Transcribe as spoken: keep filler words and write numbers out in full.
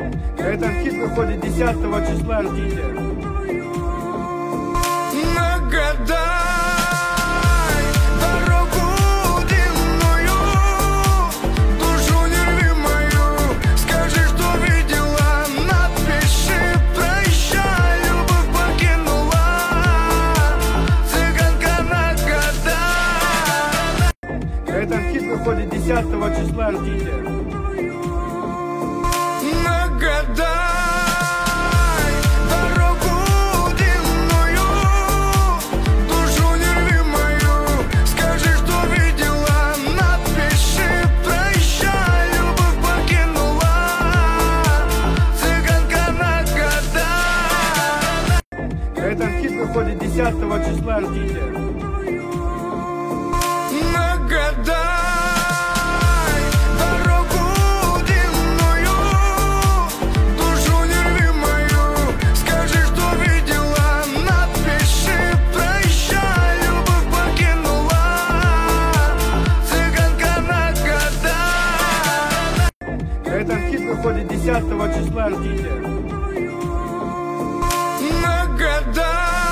Этот хит выходит десятого числа, ждите. Нагадай дорогу длинную, душу не рви мою. Скажи, что видела, напиши, прощай, любовь покинула. Цыганка, нагадай. Этот хит выходит десятого числа, ждите. Нагадай дорогу длинную, душу не рви мою. Скажи, что видела, напиши, прощай, любовь покинула. Цыганка, нагадай. Этот хит выходит десятого числа, ждите. Нагадай дорогу длинную, душу не рви мою. Скажи, что видела, напиши, прощай, любовь покинула. Цыганка, нагадай. Этот хит выходит десятого числа, ждите. Нагадай